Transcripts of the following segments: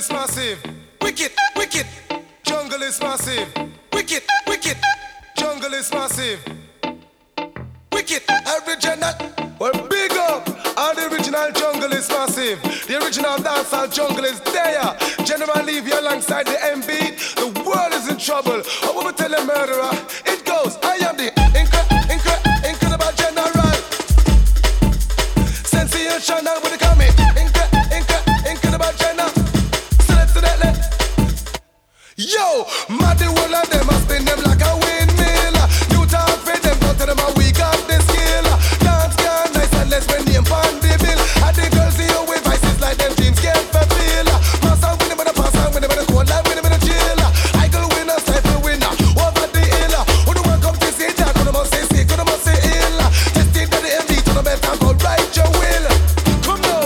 is massive. Wicked, wicked. Jungle is massive. Wicked, wicked. Jungle is massive. Wicked, original. Well, big up. All the original jungle is massive. The original dancehall jungle is there. General Levy alongside the M beat. The world is in trouble. I want to tell a murderer. It goes. I am the incredible general. Sensational with the coming. Incredible general. Yo, mad the whole of them, I spin them like a windmill. You talk for them, go to them a week off the skill. Dance can nice and less when name on the bill. And the girls see you with vices like them dreams can't fulfill. Pass on with them in the pass on with them in the cold life with them in the chill. I go winner, cypher winner, over the hill. Who the one come to say that, who the must say sick, who the must say ill. Just think that the MD to the best and go right your will. Come now.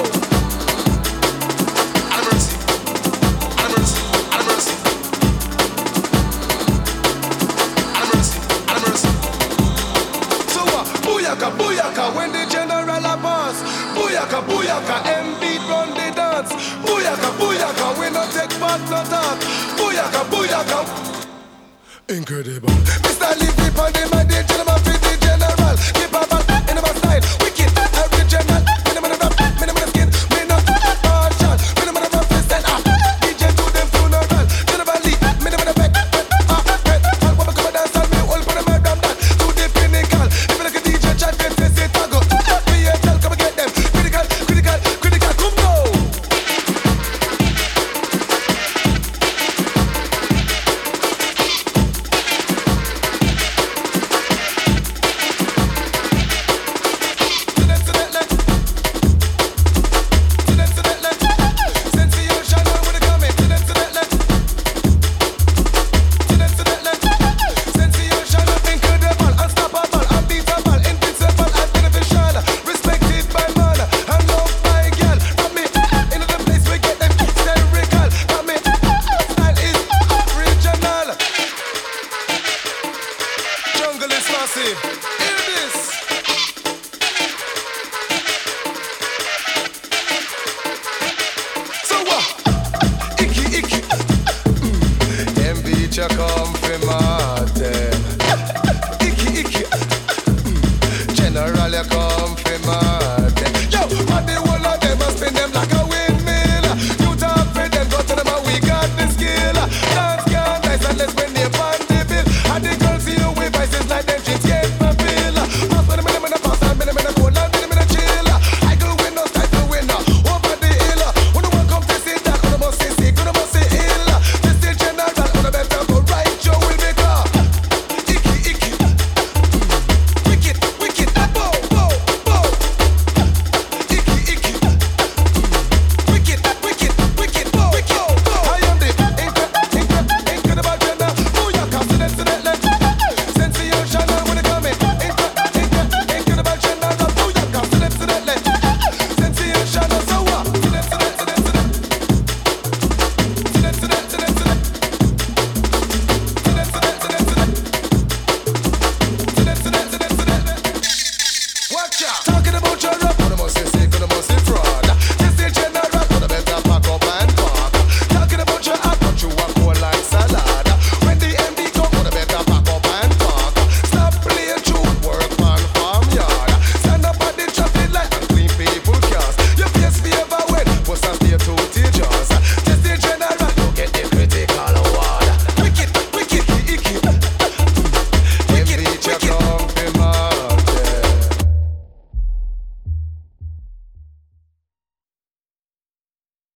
Booyaka, booyaka, when the general a pass. Booyaka, booyaka, M-beat run the dance. Booyaka, booyaka, we no take part, no talk. Booyaka, booyaka. Incredible. Mr. Leafy on the man, the gentleman fit the general. Keep a back in my style. Wicked, original. Minimum of rap, minimum of skin. Me no partial. Minimum of rap, listen up. DJ to them funeral. General Lee, minimum of back. What we come and dance on me, all for the murder that. To the pinnacle. If you look at DJ, chat, face it, tago. PHL, come and get them. Critical, critical, critical, come go. Come for my